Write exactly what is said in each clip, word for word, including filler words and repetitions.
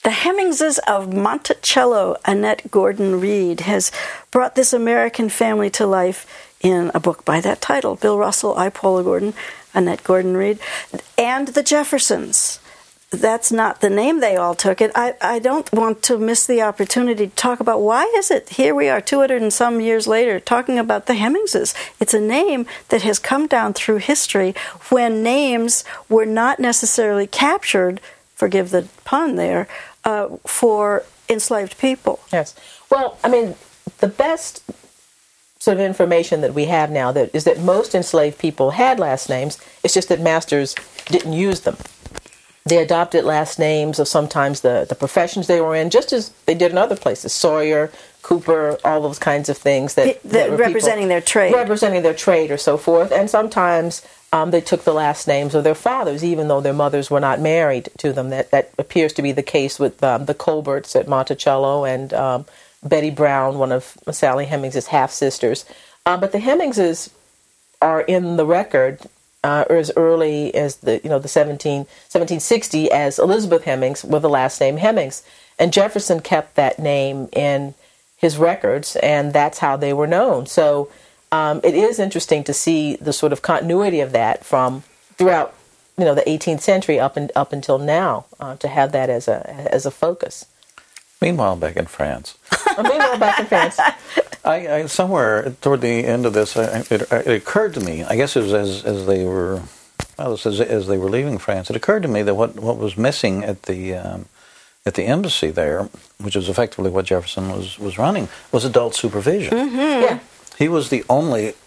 The Hemmingses of Monticello, Annette Gordon Reed, has brought this American family to life in a book by that title. Bill Russell, I. Paula Gordon, Annette Gordon Reed, and the Jeffersons. That's not the name they all took. It. I, I don't want to miss the opportunity to talk about why is it here we are two hundred and some years later talking about the Hemmingses. It's a name that has come down through history when names were not necessarily captured, forgive the pun there, uh, for enslaved people. Yes. Well, I mean, the best sort of information that we have now that is that most enslaved people had last names. It's just that masters didn't use them. They adopted last names of sometimes the, the professions they were in, just as they did in other places. Sawyer, Cooper, all those kinds of things. that, the, that were Representing their trade. Representing their trade or so forth. And sometimes um, they took the last names of their fathers, even though their mothers were not married to them. That, that appears to be the case with um, the Colberts at Monticello and um, Betty Brown, one of Sally Hemings' half-sisters. Uh, but the Hemingses are in the record Uh, or as early as the you know the seventeen, seventeen sixty as Elizabeth Hemings with the last name Hemings, and Jefferson kept that name in his records, and that's how they were known. So um, it is interesting to see the sort of continuity of that from throughout you know the eighteenth century up and up until now, uh, to have that as a as a focus. Meanwhile, back in France. Meanwhile, back in France. I, I somewhere toward the end of this, I, it, it occurred to me. I guess it was as as they were, well, as, as they were leaving France. It occurred to me that what, what was missing at the um, at the embassy there, which was effectively what Jefferson was, was running, was adult supervision. Mm-hmm. Yeah, he was the only,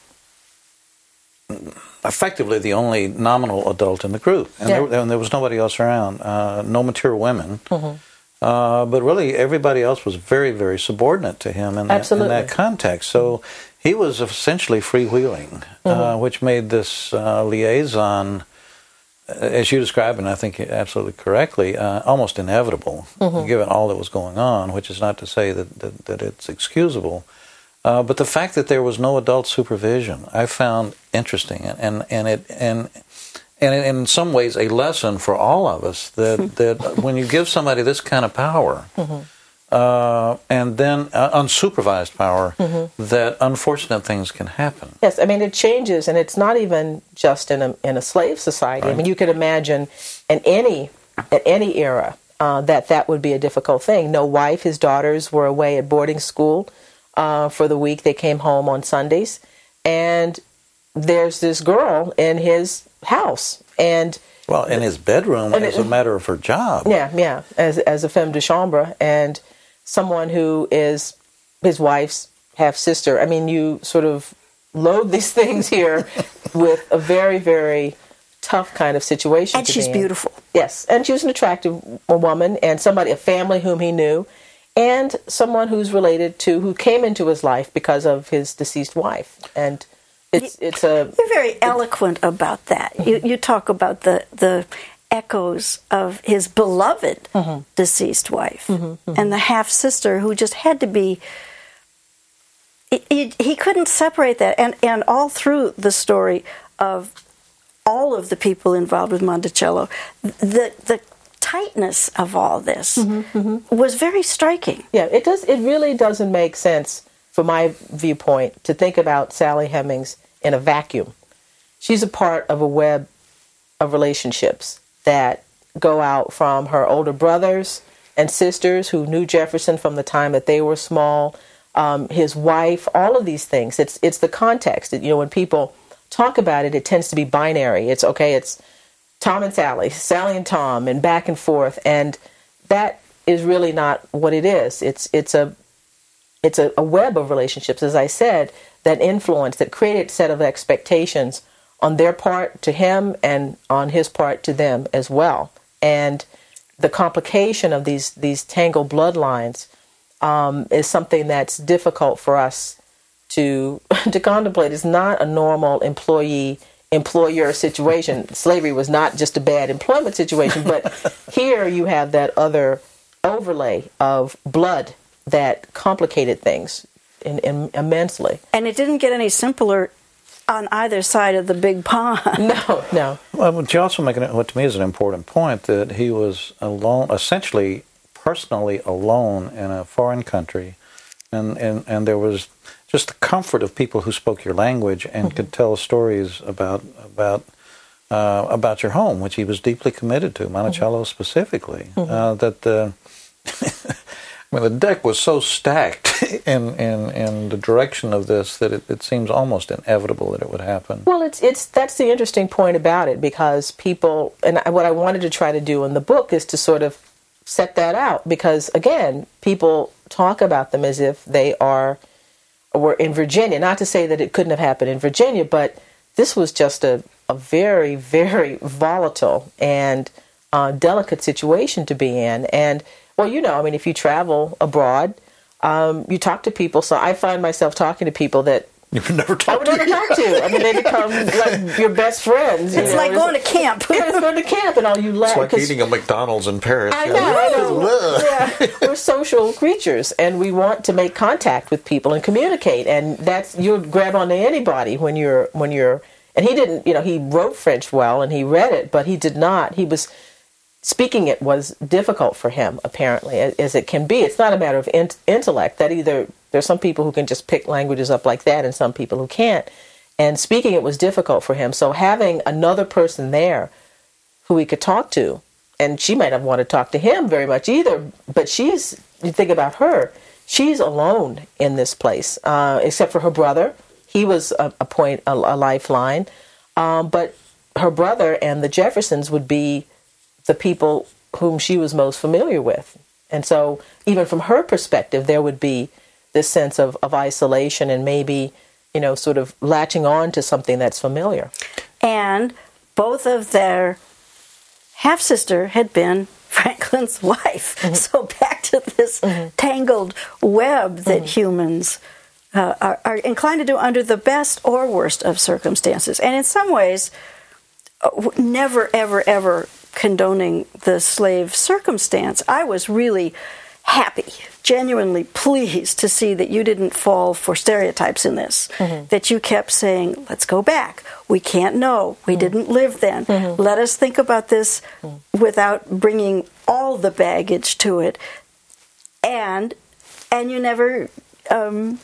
effectively the only nominal adult in the group, and, yeah. there, and there was nobody else around. Uh, no mature women. Mm-hmm. Uh, but really, everybody else was very, very subordinate to him in that, in that context. So he was essentially freewheeling, mm-hmm. uh, which made this uh, liaison, as you described, and I think absolutely correctly, uh, almost inevitable, mm-hmm. given all that was going on, which is not to say that, that, that it's excusable. Uh, but the fact that there was no adult supervision, I found interesting, and, and, and it... and. And in some ways, a lesson for all of us that, that when you give somebody this kind of power, mm-hmm. uh, and then uh, unsupervised power, mm-hmm. that unfortunate things can happen. Yes, I mean, it changes, and it's not even just in a in a slave society. Right. I mean, you could imagine in any at any era uh, that that would be a difficult thing. No wife, his daughters were away at boarding school uh, for the week. They came home on Sundays, and there's this girl in his house, and well, in his bedroom as it, a matter of her job. Yeah, yeah, as as a femme de chambre, and someone who is his wife's half sister. I mean, you sort of load these things here with a very, very tough kind of situation. And to she's be in. beautiful. Yes, and she was an attractive woman, and somebody, a family whom he knew, and someone who's related to who came into his life because of his deceased wife, and. It's it's a. You're very eloquent about that. You you talk about the the echoes of his beloved mm-hmm. deceased wife mm-hmm, mm-hmm. and the half sister who just had to be. He, he couldn't separate that, and and all through the story of all of the people involved with Monticello, the the tightness of all this mm-hmm, mm-hmm. was very striking. Yeah, it does. It really doesn't make sense. From my viewpoint, to think about Sally Hemings in a vacuum. She's a part of a web of relationships that go out from her older brothers and sisters who knew Jefferson from the time that they were small, um, his wife, all of these things. It's it's the context. You know, when people talk about it, it tends to be binary. It's, okay, it's Tom and Sally, Sally and Tom, and back and forth, and that is really not what it is. It's it's a It's a, a web of relationships, as I said, that influence, that created a set of expectations on their part to him and on his part to them as well. And the complication of these these tangled bloodlines um, is something that's difficult for us to to contemplate. It's not a normal employee-employer situation. Slavery was not just a bad employment situation, but here you have that other overlay of blood that complicated things in, in, immensely. And it didn't get any simpler on either side of the big pond. No, no. Well, but you also make an, what to me is an important point, that he was alone, essentially personally alone in a foreign country, and, and, and there was just the comfort of people who spoke your language and mm-hmm. could tell stories about about uh, about your home, which he was deeply committed to, Monticello mm-hmm. specifically. Mm-hmm. Uh, that the I mean, the deck was so stacked in, in, in the direction of this that it, it seems almost inevitable that it would happen. Well, it's it's that's the interesting point about it, because people, and what I wanted to try to do in the book is to sort of set that out, because again, people talk about them as if they are were in Virginia. Not to say that it couldn't have happened in Virginia, but this was just a, a very, very volatile and uh, delicate situation to be in. And well, you know, I mean, if you travel abroad, um, you talk to people. So I find myself talking to people that you've never talked to. I would never talk to. I mean, they become like your best friends. You it's know? like going to camp. Yeah, it's going to camp, and all you laugh. It's like eating a McDonald's in Paris. I know. I know. Yeah, we're social creatures, and we want to make contact with people and communicate. And that's you'll grab onto anybody when you're when you're. And he didn't. You know, he wrote French well, and he read it, but he did not. He was. Speaking it was difficult for him, apparently, as it can be. It's not a matter of in- intellect. That either there's some people who can just pick languages up like that, and some people who can't. And speaking it was difficult for him. So having another person there who he could talk to, and she might not want to talk to him very much either. But she's, you think about her, she's alone in this place, uh, except for her brother. He was a, a point, a, a lifeline. Um, but her brother and the Jeffersons would be the people whom she was most familiar with. And so even from her perspective, there would be this sense of, of isolation and maybe, you know, sort of latching on to something that's familiar. And both of their half-sister had been Franklin's wife. Mm-hmm. So back to this mm-hmm. tangled web that mm-hmm. humans uh, are, are inclined to do under the best or worst of circumstances. And in some ways, uh, never, ever, ever condoning the slave circumstance. I was really happy, genuinely pleased to see that you didn't fall for stereotypes in this, mm-hmm. that you kept saying, let's go back. We can't know. We mm-hmm. didn't live then. Mm-hmm. Let us think about this mm-hmm. without bringing all the baggage to it. And and you never um,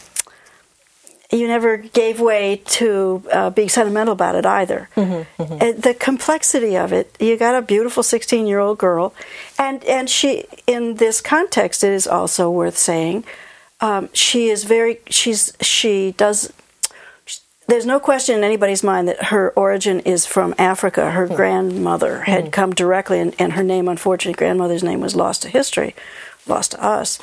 you never gave way to uh, being sentimental about it either. Mm-hmm, mm-hmm. Uh, the complexity of it, you got a beautiful sixteen-year-old girl, and, and she, in this context, it is also worth saying, um, she is very, she's, she does, she, there's no question in anybody's mind that her origin is from Africa. Her mm-hmm. grandmother had mm-hmm. come directly, and, and her name, unfortunately, grandmother's name was lost to history, lost to us.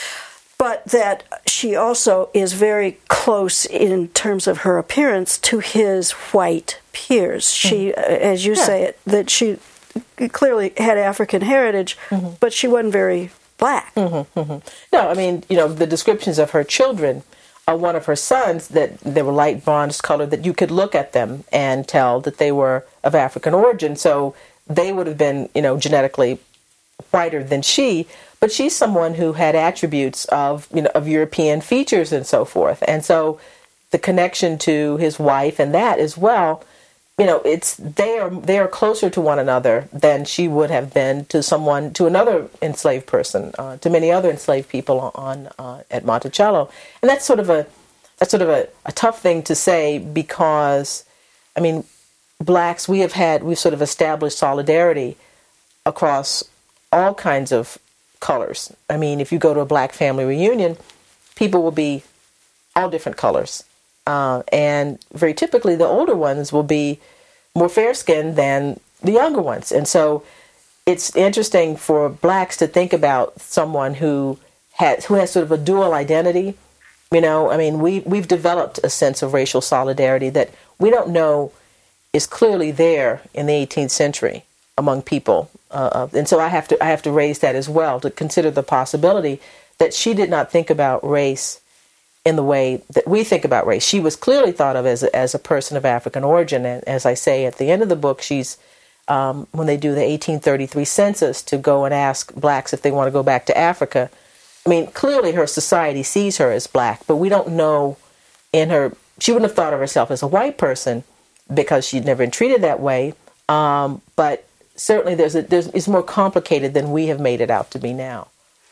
But that she also is very close in terms of her appearance to his white peers. She, mm-hmm. as you yeah. say it, that she clearly had African heritage, mm-hmm. but she wasn't very black. Mm-hmm, mm-hmm. No, I mean, you know, the descriptions of her children, uh, one of her sons, that they were light bronze color, that you could look at them and tell that they were of African origin. So they would have been, you know, genetically whiter than she. But she's someone who had attributes of, you know, of European features and so forth. And so the connection to his wife and that as well, you know, it's they are they are closer to one another than she would have been to someone, to another enslaved person, uh, to many other enslaved people on uh, at Monticello. And that's sort of a that's sort of a, a tough thing to say, because, I mean, blacks, we have had, we've sort of established solidarity across all kinds of colors. I mean, if you go to a black family reunion, people will be all different colors. Uh, and very typically, the older ones will be more fair-skinned than the younger ones. And so it's interesting for blacks to think about someone who has, who has sort of a dual identity. You know, I mean, we, we've developed a sense of racial solidarity that we don't know is clearly there in the eighteenth century among people. Uh, and so I have to I have to raise that as well, to consider the possibility that she did not think about race in the way that we think about race. She was clearly thought of as a, as a person of African origin. And as I say at the end of the book, she's um, when they do the eighteen thirty-three census to go and ask blacks if they want to go back to Africa. I mean, clearly her society sees her as black, but we don't know in her, she wouldn't have thought of herself as a white person because she'd never been treated that way. Um, but certainly there's a, there's, it's more complicated than we have made it out to be now.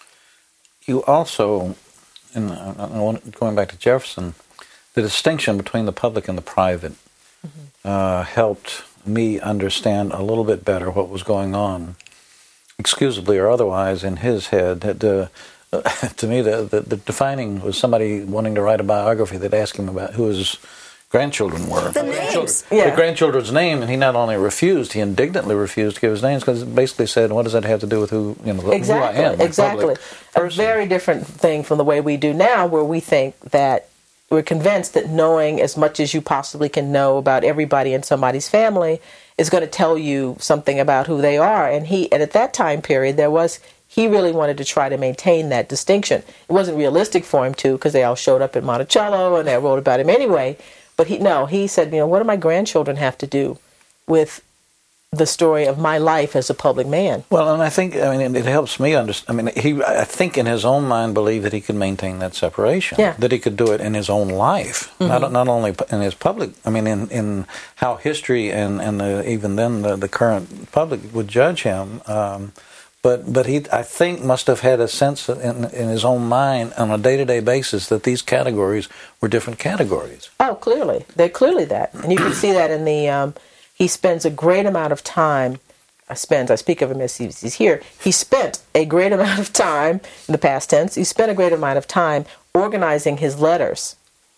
you also, in, uh, going back to Jefferson, the distinction between the public and the private mm-hmm. uh, helped me understand a little bit better what was going on, excusably or otherwise, in his head. That, uh, to me, the, the, the defining was somebody wanting to write a biography that asked him about who his grandchildren were. The names. Yeah. The grandchildren's name, and he not only refused, he indignantly refused to give his names because it basically said, what does that have to do with who, you know, exactly, who I am? Exactly. A very different thing from the way we do now, where we think that we're convinced that knowing as much as you possibly can know about everybody in somebody's family is going to tell you something about who they are. And he, and at that time period, there was, he really wanted to try to maintain that distinction. It wasn't realistic for him to, because they all showed up at Monticello and they wrote about him anyway. But he, no, he said, you know, what do my grandchildren have to do with the story of my life as a public man? Well, and I think, I mean, it helps me understand. I mean, he, I think in his own mind believed that he could maintain that separation. Yeah. That he could do it in his own life, mm-hmm. not not only in his public. I mean, in, in how history and and the, even then the, the current public would judge him. Um, but but he, I think, must have had a sense in in his own mind on a day to day basis that these categories were different categories. Oh, clearly, they're clearly that, and you can see that in the. Um, He spends a great amount of time, I spends, I speak of him as he's here, he spent a great amount of time, in the past tense, he spent a great amount of time organizing his letters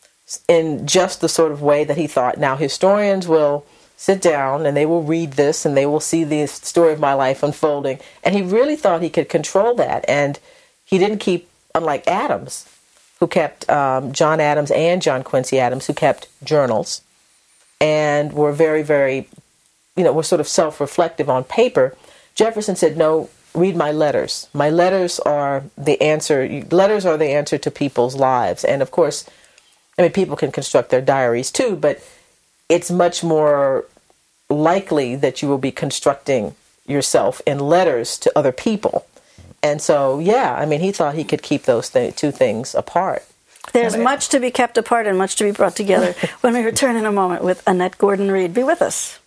in just the sort of way that he thought, now historians will sit down and they will read this and they will see the story of my life unfolding. And he really thought he could control that. And he didn't keep, unlike Adams, who kept, um, John Adams and John Quincy Adams, who kept journals, and were very, very, you know, were sort of self-reflective on paper. Jefferson said, no, read my letters. My letters are the answer. Letters are the answer to people's lives. And, of course, I mean, people can construct their diaries, too, but it's much more likely that you will be constructing yourself in letters to other people. And so, yeah, I mean, he thought he could keep those th- two things apart. There's much to be kept apart and much to be brought together when we return in a moment with Annette Gordon-Reed. Be with us.